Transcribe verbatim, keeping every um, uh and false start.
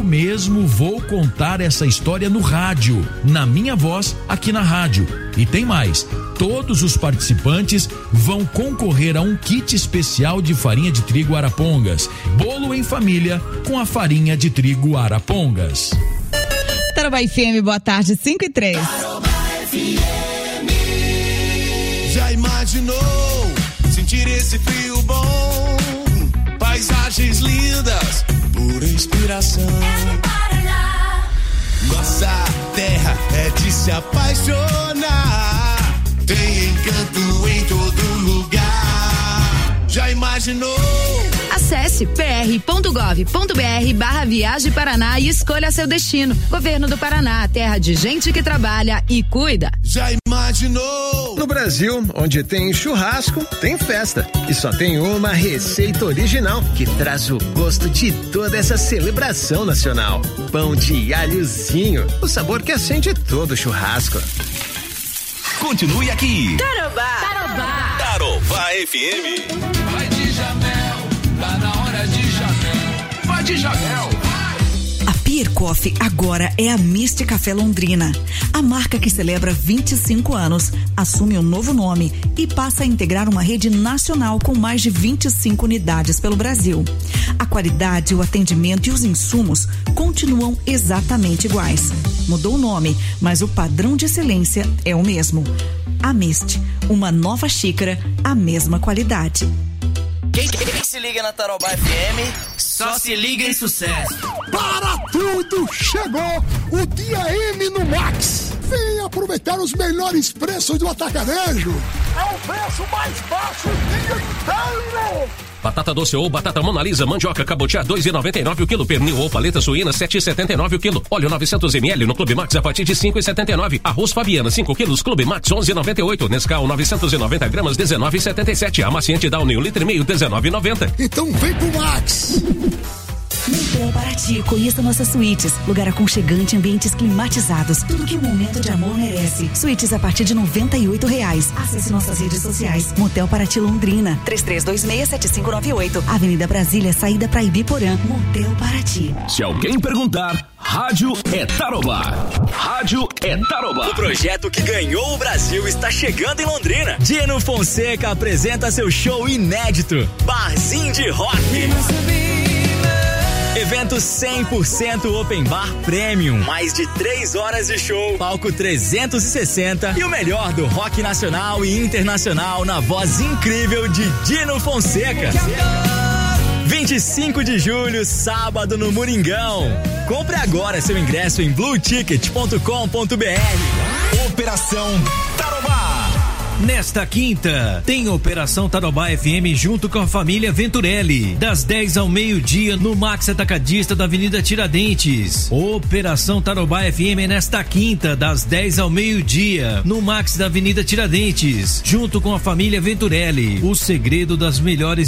Eu mesmo vou contar essa história no rádio, na minha voz, aqui na rádio. E tem mais, todos os participantes vão concorrer a um kit especial de farinha de trigo Arapongas. Bolo em família com a farinha de trigo Arapongas. Tarobá F M, boa tarde, cinco e três. Já imaginou sentir esse frio bom? Paisagens lindas, pura inspiração. Nossa terra é de se apaixonar. Tem encanto em todo lugar. Já imaginou? Acesse pr.gov.br barra Viagem Paraná e escolha seu destino. Governo do Paraná, terra de gente que trabalha e cuida. Já imaginou? No Brasil, onde tem churrasco, tem festa. E só tem uma receita original que traz o gosto de toda essa celebração nacional. Pão de alhozinho, o sabor que acende todo churrasco. Continue aqui. Tarobá. Tarobá. Tarobá F M. Vai de Jamel, tá na hora de Jamel. Vai de Jamel. A Pier Coffee agora é a Mist Café Londrina. A marca que celebra vinte e cinco anos assume um novo nome e passa a integrar uma rede nacional com mais de vinte e cinco unidades pelo Brasil. A qualidade, o atendimento e os insumos continuam exatamente iguais. Mudou o nome, mas o padrão de excelência é o mesmo. A Mist, uma nova xícara, a mesma qualidade. Quem, quem se liga na Tarobá F M, só se liga em sucesso. Para tudo, chegou o Dia M no Max. Vem aproveitar os melhores preços do atacarejo. É o preço mais baixo o dia inteiro. Batata doce ou batata Monalisa, mandioca cabotiá dois e noventa e nove o quilo, pernil ou paleta suína sete e setenta e nove o quilo, óleo novecentos mililitros no Clube Max a partir de cinco e setenta e nove, arroz Fabiana cinco quilos, Clube Max onze e noventa e oito, Nescau novecentos e noventa gramas dezenove e setenta e sete, amaciante Downy um litro e meio dezenove e noventa. Então vem pro Max. Motel Paraty, conheça nossas suítes, lugar aconchegante, ambientes climatizados, tudo que um momento de amor merece. Suítes a partir de noventa e oito reais. Acesse nossas redes sociais. Motel Paraty Londrina, três três dois seis, sete cinco nove oito, Avenida Brasília, saída para Ibiporã. Motel Paraty. Se alguém perguntar, rádio é Tarobá. Rádio é Tarobá. O projeto que ganhou o Brasil está chegando em Londrina. Dino Fonseca apresenta seu show inédito, Barzinho de Rock. Evento cem por cento Open Bar Premium. Mais de três horas de show, palco trezentos e sessenta e o melhor do rock nacional e internacional na voz incrível de Dino Fonseca. vinte e cinco de julho, sábado no Moringão. Compre agora seu ingresso em blue ticket ponto com ponto b r. Operação Tarobá. Nesta quinta, tem Operação Tarobá F M junto com a família Venturelli, das dez ao meio-dia no Max Atacadista da Avenida Tiradentes. Operação Tarobá F M nesta quinta, das dez ao meio-dia no Max da Avenida Tiradentes, junto com a família Venturelli. O segredo das melhores